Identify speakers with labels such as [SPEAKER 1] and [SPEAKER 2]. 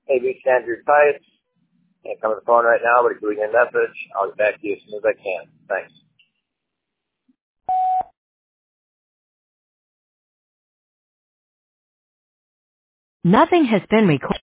[SPEAKER 1] AB Standard Pipes. Can't come to the phone right now, but if you leave me a message, I'll get back to you as soon as I can. Thanks.
[SPEAKER 2] Nothing has been recorded.